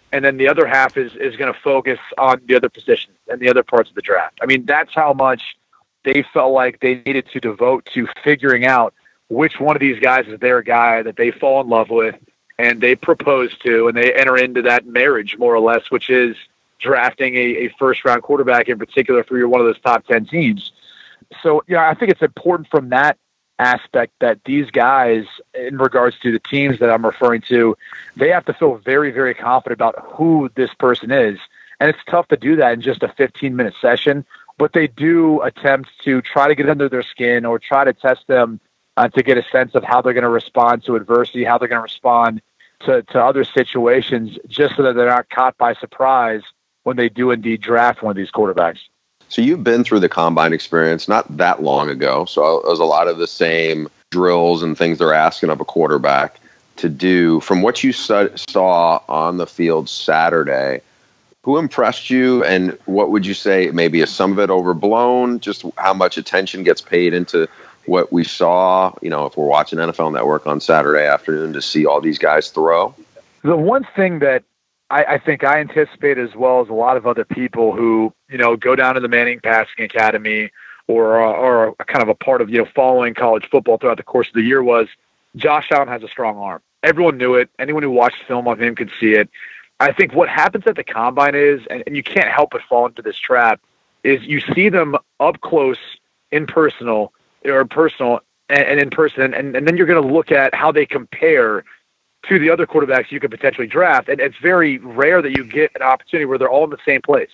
and then the other half is going to focus on the other positions and the other parts of the draft. I mean, that's how much they felt like they needed to devote to figuring out which one of these guys is their guy that they fall in love with and they propose to, and they enter into that marriage more or less, which is drafting a first-round quarterback in particular for one of those top 10 teams. So, I think it's important from that aspect that these guys, in regards to the teams that I'm referring to, they have to feel very, very confident about who this person is. And it's tough to do that in just a 15-minute session, but they do attempt to try to get under their skin or try to test them to get a sense of how they're going to respond to adversity, how they're going to respond to other situations, just so that they're not caught by surprise when they do indeed draft one of these quarterbacks. So you've been through the combine experience not that long ago. So it was a lot of the same drills and things they're asking of a quarterback to do. From what you saw on the field Saturday, who impressed you, and what would you say maybe is some of it overblown? Just how much attention gets paid into what we saw, if we're watching NFL Network on Saturday afternoon to see all these guys throw? The one thing that I think I anticipate, as well as a lot of other people who, go down to the Manning Passing Academy or kind of a part of, following college football throughout the course of the year, was Josh Allen has a strong arm. Everyone knew it. Anyone who watched film of him could see it. I think what happens at the combine is, and you can't help but fall into this trap, is you see them up close in person, and in person, and then you're going to look at how they compare to the other quarterbacks you could potentially draft. And it's very rare that you get an opportunity where they're all in the same place.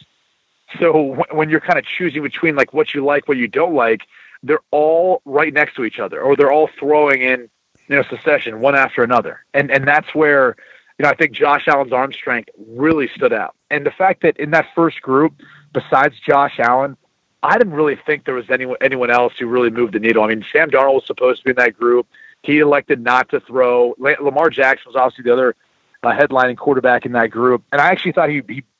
So when you're kind of choosing between like what you like, what you don't like, they're all right next to each other, or they're all throwing in, succession, one after another. And that's where, I think Josh Allen's arm strength really stood out. And the fact that in that first group, besides Josh Allen, I didn't really think there was anyone else who really moved the needle. I mean, Sam Darnold was supposed to be in that group. He elected not to throw. Lamar Jackson was obviously the other headlining quarterback in that group. And I actually thought he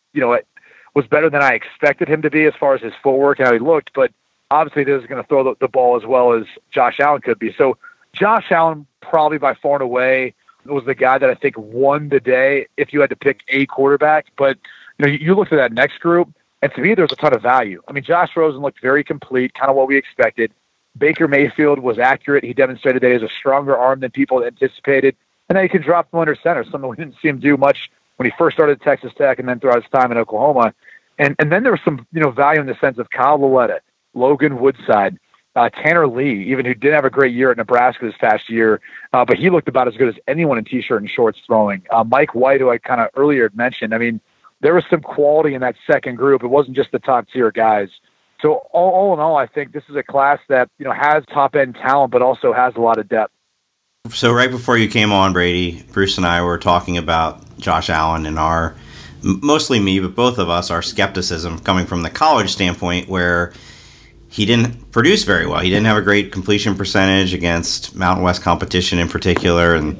was better than I expected him to be as far as his footwork and how he looked. But obviously, he was going to throw the ball as well as Josh Allen could be. So Josh Allen, probably by far and away, was the guy that I think won the day if you had to pick a quarterback. But you looked at that next group, and to me, there's a ton of value. I mean, Josh Rosen looked very complete, kind of what we expected. Baker Mayfield was accurate. He demonstrated that he has a stronger arm than people anticipated, and that he could drop from under center, something we didn't see him do much when he first started at Texas Tech and then throughout his time in Oklahoma. And then there was some value in the sense of Kyle Lauletta, Logan Woodside, Tanner Lee, even who didn't have a great year at Nebraska this past year, but he looked about as good as anyone in T-shirt and shorts throwing. Mike White, who I kind of earlier had mentioned, I mean, there was some quality in that second group. It wasn't just the top-tier guys. So all in all, I think this is a class that has top-end talent, but also has a lot of depth. So right before you came on, Brady, Bruce and I were talking about Josh Allen and mostly me, but both of us, our skepticism coming from the college standpoint, where he didn't produce very well. He didn't have a great completion percentage against Mountain West competition in particular, and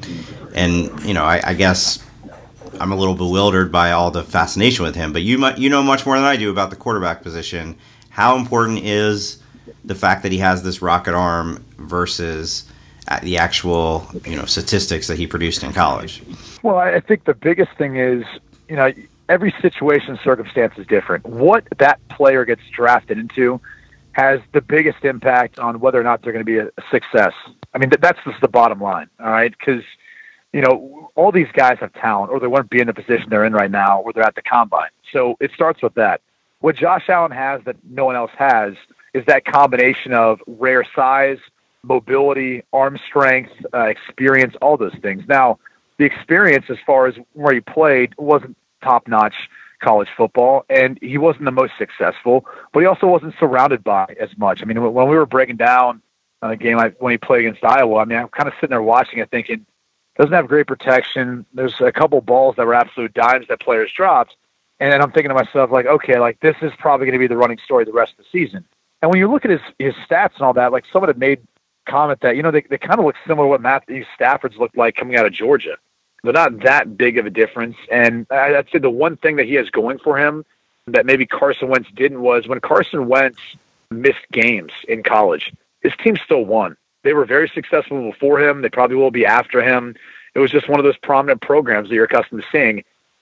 I guess I'm a little bewildered by all the fascination with him. But you know much more than I do about the quarterback position. How important is the fact that he has this rocket arm versus the actual statistics that he produced in college? Well, I think the biggest thing is every situation and circumstance is different. What that player gets drafted into has the biggest impact on whether or not they're going to be a success. I mean, that's just the bottom line, all right? Because, all these guys have talent, or they wouldn't be in the position they're in right now, or they're at the combine. So it starts with that. What Josh Allen has that no one else has is that combination of rare size, mobility, arm strength, experience, all those things. Now, the experience as far as where he played wasn't top-notch college football, and he wasn't the most successful, but he also wasn't surrounded by as much. I mean, when we were breaking down a game when he played against Iowa, I mean, I'm kind of sitting there watching it thinking, doesn't have great protection. There's a couple balls that were absolute dimes that players dropped, and then I'm thinking to myself, like, okay, like this is probably going to be the running story the rest of the season. And when you look at his stats and all that, like someone had made comment that, they kind of look similar to what Matthew Stafford's looked like coming out of Georgia. They're not that big of a difference. And I'd say the one thing that he has going for him that maybe Carson Wentz didn't was when Carson Wentz missed games in college, his team still won. They were very successful before him. They probably will be after him. It was just one of those prominent programs that you're accustomed to seeing.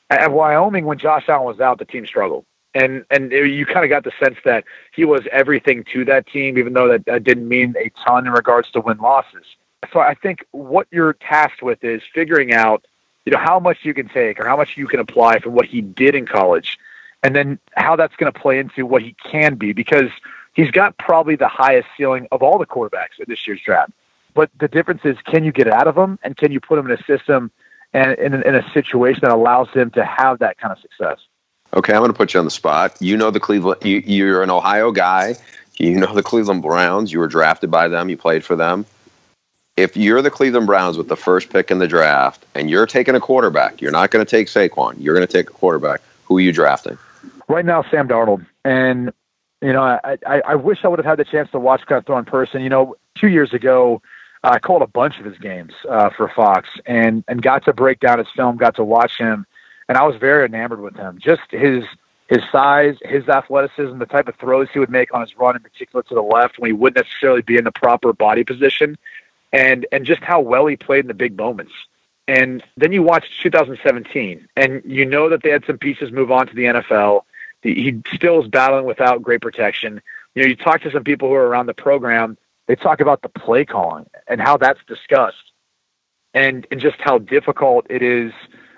At Wyoming, when Josh Allen was out, the team struggled. And you kind of got the sense that he was everything to that team, even though that didn't mean a ton in regards to win-losses. So I think what you're tasked with is figuring out, how much you can take or how much you can apply from what he did in college, and then how that's going to play into what he can be, because he's got probably the highest ceiling of all the quarterbacks in this year's draft. But the difference is, can you get out of him, and can you put him in a system and in a situation that allows him to have that kind of success? Okay, I'm going to put you on the spot. You know the Cleveland. You're an Ohio guy. You know the Cleveland Browns. You were drafted by them. You played for them. If you're the Cleveland Browns with the first pick in the draft and you're taking a quarterback, you're not going to take Saquon. You're going to take a quarterback. Who are you drafting? Right now, Sam Darnold. And, I wish I would have had the chance to watch Scott throw in person. 2 years ago, I called a bunch of his games for Fox and got to break down his film, got to watch him. And I was very enamored with him. Just his size, his athleticism, the type of throws he would make on his run, in particular to the left, when he wouldn't necessarily be in the proper body position, and just how well he played in the big moments. And then you watch 2017, and you know that they had some pieces move on to the NFL. He still is battling without great protection. You talk to some people who are around the program, they talk about the play calling and how that's discussed, and just how difficult it is,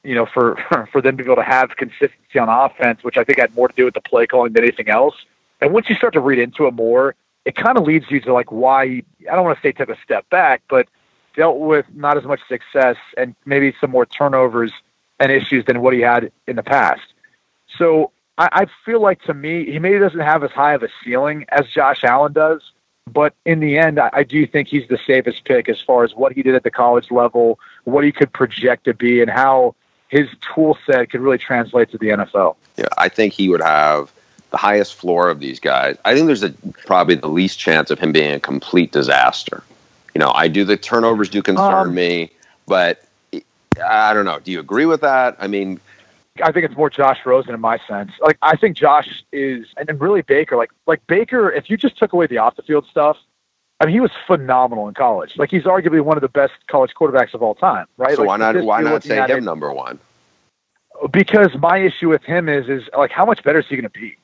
for them to be able to have consistency on offense, which I think had more to do with the play calling than anything else. And once you start to read into it more, it kind of leads you to why, I don't want to say took a step back, but dealt with not as much success and maybe some more turnovers and issues than what he had in the past. So I feel like, to me, he maybe doesn't have as high of a ceiling as Josh Allen does, but in the end, I do think he's the safest pick as far as what he did at the college level, what he could project to be, and how his tool set could really translate to the NFL. Yeah, I think he would have the highest floor of these guys. I think there's probably the least chance of him being a complete disaster. The turnovers do concern me, but I don't know. Do you agree with that? I mean, I think it's more Josh Rosen in my sense. I think Josh is, and really Baker, like Baker, if you just took away the off the field stuff, he was phenomenal in college. He's arguably one of the best college quarterbacks of all time, right? So why not say him number one? Because my issue with him is how much better is he going to be?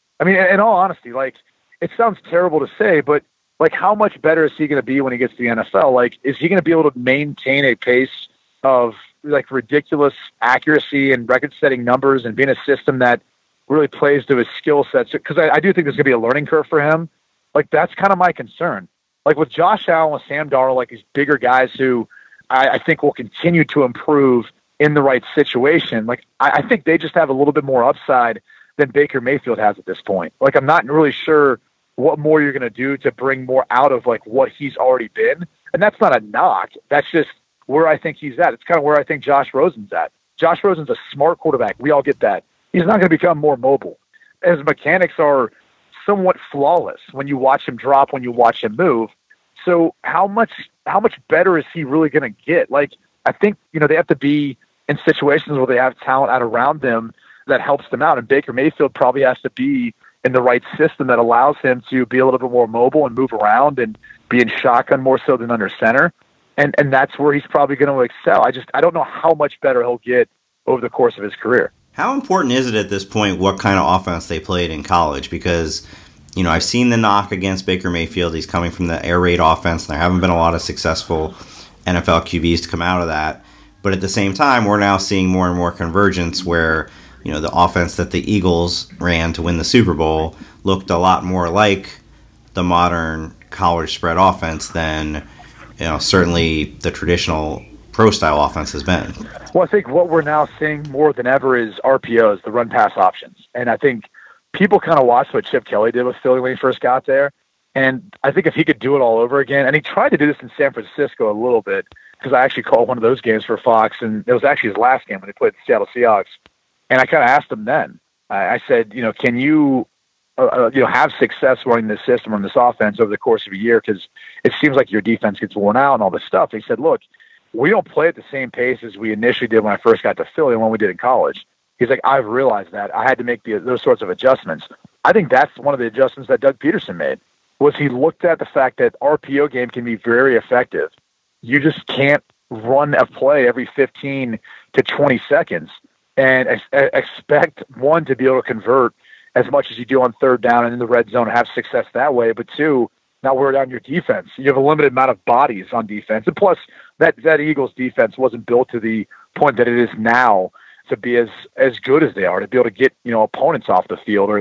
In all honesty, it sounds terrible to say, but how much better is he going to be when he gets to the NFL? Is he going to be able to maintain a pace of ridiculous accuracy and record-setting numbers and being a system that really plays to his skill sets? Because I do think there's going to be a learning curve for him. That's kind of my concern. With Josh Allen, with Sam Darnold, these bigger guys who I think will continue to improve in the right situation. I think they just have a little bit more upside than Baker Mayfield has at this point. I'm not really sure what more you're going to do to bring more out of what he's already been. And that's not a knock. That's just where I think he's at. It's kind of where I think Josh Rosen's at. Josh Rosen's a smart quarterback. We all get that. He's not going to become more mobile. His mechanics are somewhat flawless when you watch him drop, when you watch him move. So how much better is he really going to get? I think, they have to be in situations where they have talent out around them that helps them out. And Baker Mayfield probably has to be in the right system that allows him to be a little bit more mobile and move around and be in shotgun more so than under center. And that's where he's probably going to excel. I don't know how much better he'll get over the course of his career. How important is it at this point what kind of offense they played in college? Because, I've seen the knock against Baker Mayfield. He's coming from the air raid offense, and there haven't been a lot of successful NFL QBs to come out of that. But at the same time, we're now seeing more and more convergence where, the offense that the Eagles ran to win the Super Bowl looked a lot more like the modern college spread offense than, certainly the traditional pro-style offense has been. Well, I think what we're now seeing more than ever is RPOs, the run-pass options. And I think people kind of watched what Chip Kelly did with Philly when he first got there. And I think if he could do it all over again, and he tried to do this in San Francisco a little bit, because I actually called one of those games for Fox, and it was actually his last game when they played the Seattle Seahawks. And I kind of asked him then, I said, can you, have success running this system, running this offense over the course of a year? Because it seems like your defense gets worn out and all this stuff. He said, look, we don't play at the same pace as we initially did when I first got to Philly and when we did in college. He's like, I've realized that. I had to make those sorts of adjustments. I think that's one of the adjustments that Doug Peterson made, was he looked at the fact that RPO game can be very effective. You just can't run a play every 15 to 20 seconds and expect, one, to be able to convert as much as you do on third down and in the red zone, have success that way, but two, not worry on your defense. You have a limited amount of bodies on defense. And plus, that Eagles defense wasn't built to the point that it is now to be as good as they are, to be able to get, opponents off the field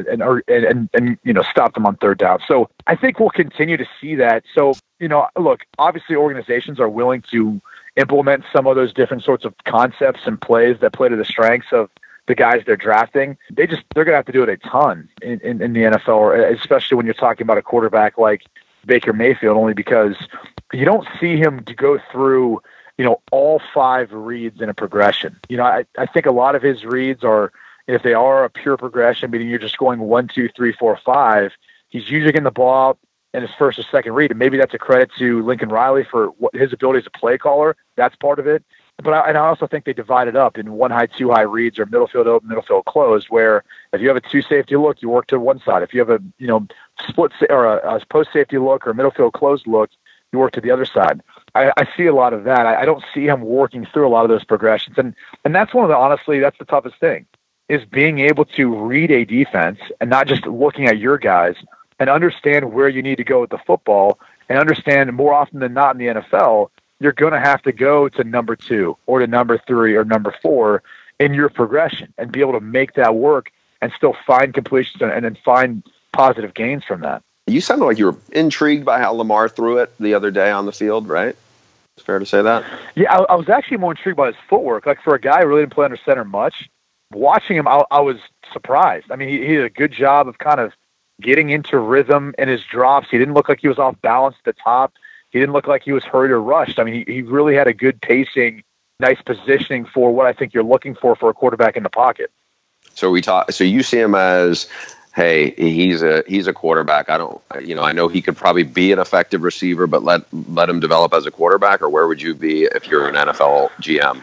and stop them on third down. So I think we'll continue to see that. So, look, obviously organizations are willing to implement some of those different sorts of concepts and plays that play to the strengths of the guys they're drafting. They're going to have to do it a ton in the NFL, especially when you're talking about a quarterback like Baker Mayfield, only because you don't see him to go through, all 5 reads in a progression. I think a lot of his reads are, if they are a pure progression, meaning you're just going 1, 2, 3, 4, 5, he's usually getting the ball out in his first or second read. And maybe that's a credit to Lincoln Riley for his ability as a play caller. That's part of it. But I also think they divide it up in 1 high, 2 high reads, or middle field open, middle field closed, where if you have a 2 safety look, you work to one side. If you have a split or a post safety look or a middle field closed look, you work to the other side. I see a lot of that. I don't see him working through a lot of those progressions. And that's honestly, that's the toughest thing, is being able to read a defense and not just looking at your guys and understand where you need to go with the football, and understand more often than not in the NFL, you're going to have to go to number 2 or to number 3 or number 4 in your progression and be able to make that work and still find completions and then find positive gains from that. You sounded like you were intrigued by how Lamar threw it the other day on the field, right? It's fair to say that? Yeah, I was actually more intrigued by his footwork. Like, for a guy who really didn't play under center much, watching him, I was surprised. I mean, he did a good job of kind of getting into rhythm in his drops. He didn't look like he was off balance at the top. He didn't look like he was hurried or rushed. I mean, he really had a good pacing, nice positioning for what I think you're looking for a quarterback in the pocket. So you see him as, hey, he's a quarterback. I know he could probably be an effective receiver, but let him develop as a quarterback. Or where would you be if you're an NFL GM?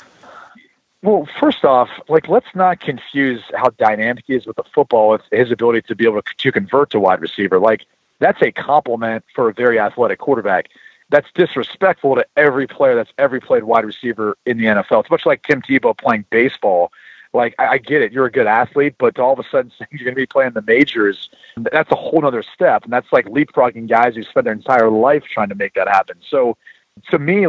Well, first off, let's not confuse how dynamic he is with the football with his ability to be able to convert to wide receiver. That's a compliment for a very athletic quarterback. That's disrespectful to every player that's ever played wide receiver in the NFL. It's much like Tim Tebow playing baseball. I get it, you're a good athlete, but to all of a sudden say you're going to be playing the majors, that's a whole other step. And that's like leapfrogging guys who spend their entire life trying to make that happen. So to me,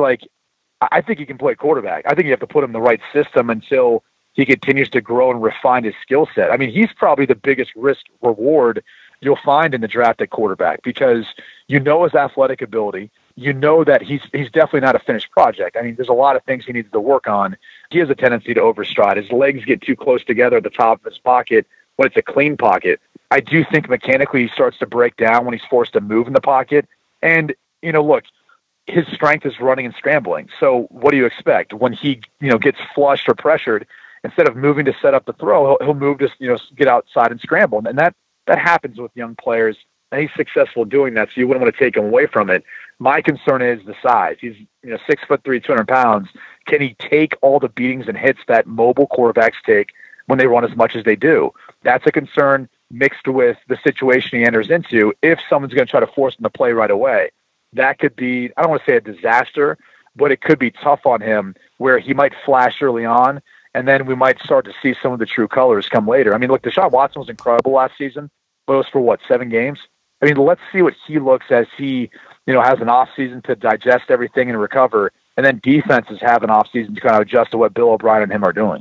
I think he can play quarterback. I think you have to put him in the right system until he continues to grow and refine his skill set. I mean, he's probably the biggest risk reward you'll find in the draft at quarterback, because his athletic ability. That he's definitely not a finished project. I mean, there's a lot of things he needs to work on. He has a tendency to overstride. His legs get too close together at the top of his pocket when it's a clean pocket. I do think mechanically he starts to break down when he's forced to move in the pocket. And, look, his strength is running and scrambling. So what do you expect? When he, gets flushed or pressured, instead of moving to set up the throw, he'll move to, get outside and scramble. And that happens with young players, and he's successful doing that, so you wouldn't want to take him away from it. My concern is the size. He's 6'3", 200 pounds. Can he take all the beatings and hits that mobile quarterbacks take when they run as much as they do? That's a concern, mixed with the situation he enters into. If someone's going to try to force him to play right away, that could be, I don't want to say a disaster, but it could be tough on him, where he might flash early on, and then we might start to see some of the true colors come later. I mean, look, Deshaun Watson was incredible last season, but it was for 7 games? I mean, let's see what he looks as he, has an off season to digest everything and recover, and then defenses have an off season to kind of adjust to what Bill O'Brien and him are doing.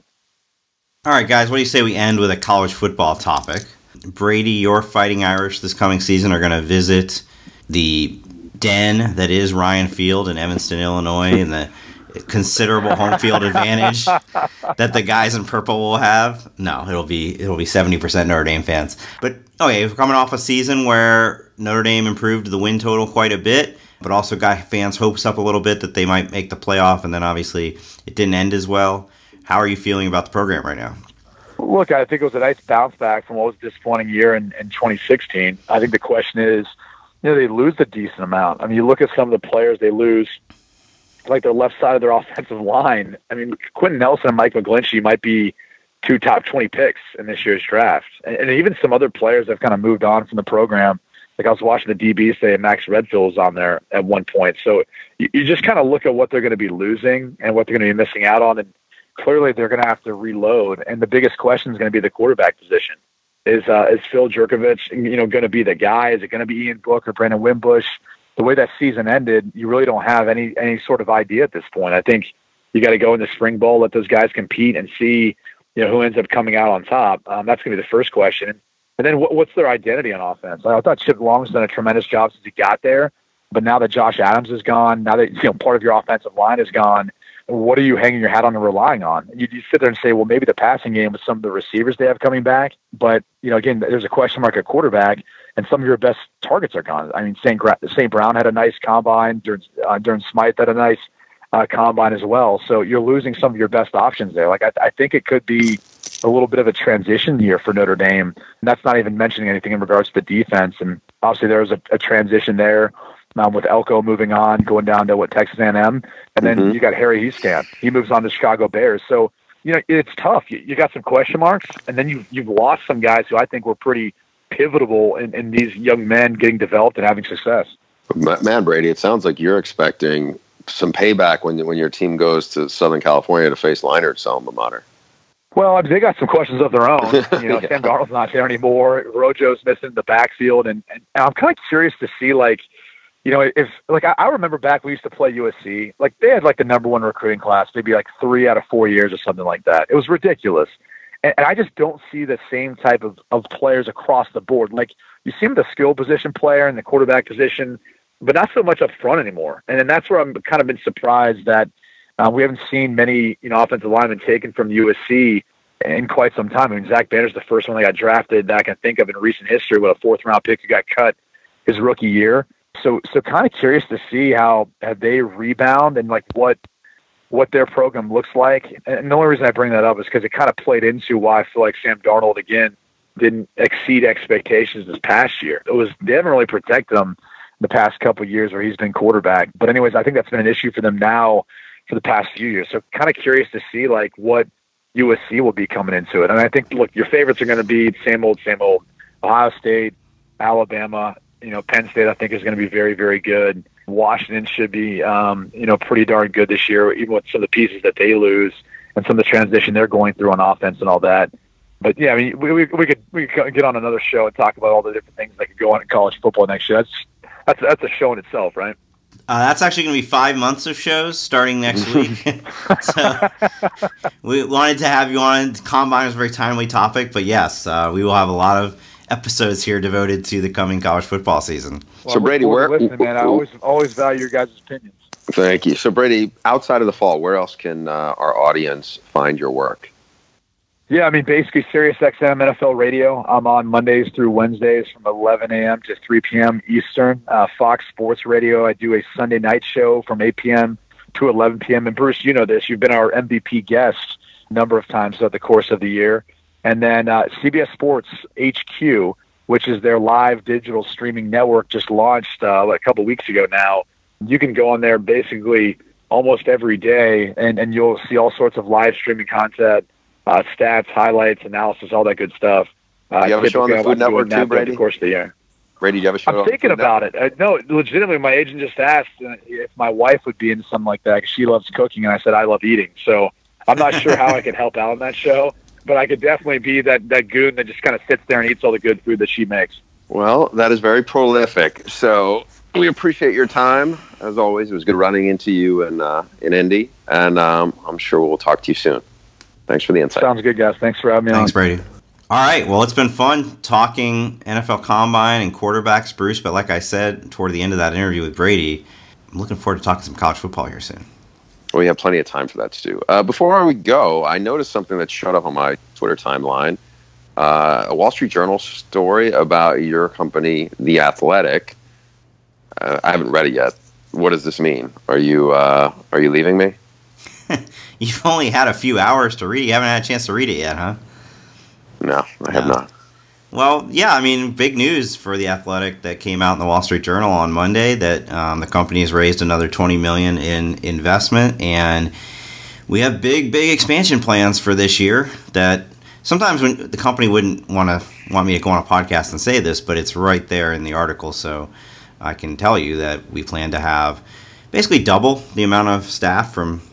All right, guys, what do you say we end with a college football topic? Brady, your Fighting Irish this coming season are going to visit the den that is Ryan Field in Evanston, Illinois, and the considerable home field advantage that the guys in purple will have. No, it'll be 70% Notre Dame fans. But okay, we're coming off a season where Notre Dame improved the win total quite a bit, but also got fans' hopes up a little bit that they might make the playoff, and then obviously it didn't end as well. How are you feeling about the program right now? Look, I think it was a nice bounce back from what was a disappointing year in 2016. I think the question is, they lose a decent amount. I mean, you look at some of the players they lose, like their left side of their offensive line. I mean, Quentin Nelson and Mike McGlinchey might be 2 top 20 picks in this year's draft. And even some other players have kind of moved on from the program. Like I was watching the DB say Max Redfield was on there at one point. So you just kind of look at what they're going to be losing and what they're going to be missing out on. And clearly they're going to have to reload. And the biggest question is going to be the quarterback position. Is Phil Jurkovec, going to be the guy? Is it going to be Ian Book or Brandon Wimbush? The way that season ended, you really don't have any sort of idea at this point. I think you got to go in the spring bowl, let those guys compete, and see who ends up coming out on top. That's going to be the first question. And then what's their identity on offense? I thought Chip Long's done a tremendous job since he got there, but now that Josh Adams is gone, now that part of your offensive line is gone, what are you hanging your hat on and relying on? You sit there and say, well, maybe the passing game with some of the receivers they have coming back, but again, there's a question mark at quarterback, and some of your best targets are gone. I mean, St. Brown had a nice combine. Durham Smythe had a nice combine as well. So you're losing some of your best options there. Like I think it could be a little bit of a transition year for Notre Dame, and that's not even mentioning anything in regards to the defense. And obviously there was a transition there. With Elko moving on, going down to Texas A&M, and then you got Harry Hiestand. He moves on to Chicago Bears. So it's tough. You got some question marks, and then you've lost some guys who I think were pretty pivotal in these young men getting developed and having success. Man, Brady, it sounds like you're expecting some payback when your team goes to Southern California to face Leinert's alma mater. Well, they got some questions of their own. Yeah. Sam Darnold's not there anymore. Rojo's missing the backfield, and I'm kind of curious to see if I remember back we used to play USC, they had the number one recruiting class, maybe 3 out of 4 years or something like that. It was ridiculous. And I just don't see the same type of players across the board. You see the skill position player and the quarterback position, but not so much up front anymore. And then that's where I'm kind of been surprised that we haven't seen many, offensive linemen taken from USC in quite some time. I mean, Zach Banner's the first one that got drafted that I can think of in recent history with a 4th-round pick who got cut his rookie year. So kind of curious to see how they rebound and what their program looks like. And the only reason I bring that up is because it kind of played into why I feel like Sam Darnold again didn't exceed expectations this past year. They haven't really protected him the past couple of years where he's been quarterback. But anyways, I think that's been an issue for them now for the past few years. So kind of curious to see what USC will be coming into it. And I think your favorites are going to be same old. Ohio State, Alabama. Penn State, I think, is going to be very, very good. Washington should be, pretty darn good this year, even with some of the pieces that they lose and some of the transition they're going through on offense and all that. But yeah, I mean, we could get on another show and talk about all the different things that could go on in college football next year. That's a show in itself, right? That's actually going to be 5 months of shows starting next week. So we wanted to have you on. Combine was a very timely topic, but yes, we will have a lot of episodes here devoted to the coming college football season. Well, so Brady, man, I always value your guys' opinions. Thank you. So Brady, outside of the fall, where else can our audience find your work? Yeah, I mean, basically SiriusXM NFL Radio. I'm on Mondays through Wednesdays from 11 a.m. to 3 p.m. Eastern. Fox Sports Radio, I do a Sunday night show from 8 p.m. to 11 p.m. And Bruce, you know this. You've been our MVP guest a number of times throughout the course of the year. And then CBS Sports HQ, which is their live digital streaming network, just launched a couple weeks ago now. You can go on there basically almost every day, and you'll see all sorts of live streaming content, stats, highlights, analysis, all that good stuff. You have a show on the Food Network too, Brady? The course of the year. Brady, do you have a show? I'm thinking about it. No, legitimately, my agent just asked if my wife would be in something like that because she loves cooking, and I said I love eating. So I'm not sure how I could help out on that show. But I could definitely be that goon that just kind of sits there and eats all the good food that she makes. Well, that is very prolific. So we appreciate your time. As always, it was good running into you in Indy. And I'm sure we'll talk to you soon. Thanks for the insight. Sounds good, guys. Thanks for having me on. Thanks, Brady. All right. Well, it's been fun talking NFL Combine and quarterbacks, Bruce. But like I said, toward the end of that interview with Brady, I'm looking forward to talking some college football here soon. We have plenty of time for that, Stu. Before we go, I noticed something that showed up on my Twitter timeline. A Wall Street Journal story about your company, The Athletic. I haven't read it yet. What does this mean? Are you leaving me? You've only had a few hours to read it. You haven't had a chance to read it yet, huh? No, I have not. Well, yeah, I mean, big news for The Athletic that came out in the Wall Street Journal on Monday that the company has raised another $20 million in investment, and we have big expansion plans for this year that sometimes when the company wouldn't want me to go on a podcast and say this, but it's right there in the article, so I can tell you that we plan to have basically double the amount of staff from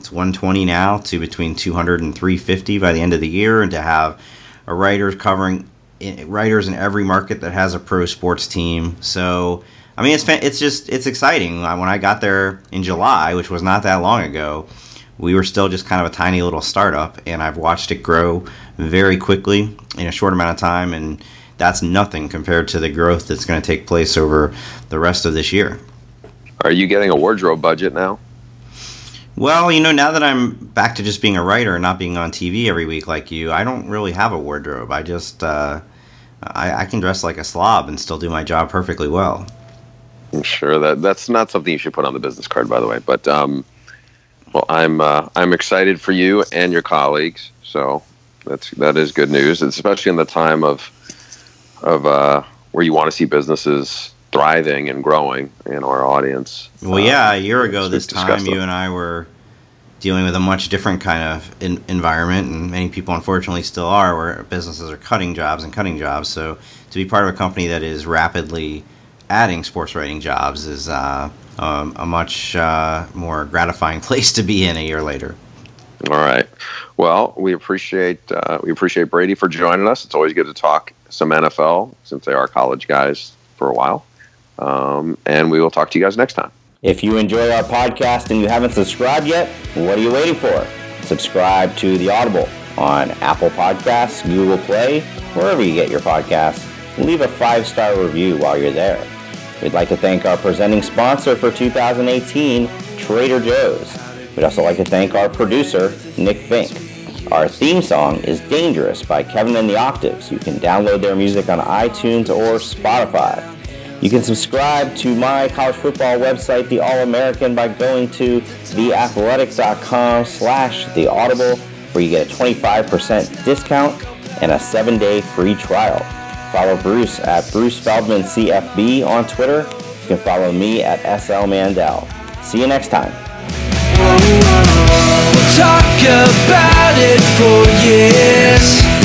it's 120 now to between 200 and 350 by the end of the year, and to have a writer covering writers in every market that has a pro sports team. So, I mean, it's exciting. When I got there in July, which was not that long ago, we were still just kind of a tiny little startup, and I've watched it grow very quickly in a short amount of time, and that's nothing compared to the growth that's going to take place over the rest of this year. Are you getting a wardrobe budget now? Well, now that I'm back to just being a writer and not being on TV every week like you, I don't really have a wardrobe. I just I can dress like a slob and still do my job perfectly well. I'm sure that's not something you should put on the business card, by the way. But well, I'm excited for you and your colleagues. So that is good news, especially in the time of where you want to see businesses thriving and growing in our audience. Well, yeah, a year ago this time, you and I were dealing with a much different kind of environment, and many people unfortunately still are, where businesses are cutting jobs. So to be part of a company that is rapidly adding sports writing jobs is a much more gratifying place to be in a year later. All right. Well, we appreciate Brady for joining us. It's always good to talk some NFL since they are college guys for a while. And we will talk to you guys next time. If you enjoy our podcast and you haven't subscribed yet, what are you waiting for? Subscribe to The Audible on Apple Podcasts, Google Play, wherever you get your podcasts. Leave a 5-star review while you're there. We'd like to thank our presenting sponsor for 2018, Trader Joe's. We'd also like to thank our producer, Nick Fink. Our theme song is Dangerous by Kevin and the Octaves. You can download their music on iTunes or Spotify. You can subscribe to my college football website, The All-American, by going to theathletic.com/theaudible, where you get a 25% discount and a 7-day free trial. Follow Bruce at Bruce Feldman CFB on Twitter. You can follow me at SL Mandel. See you next time. We'll talk about it for years.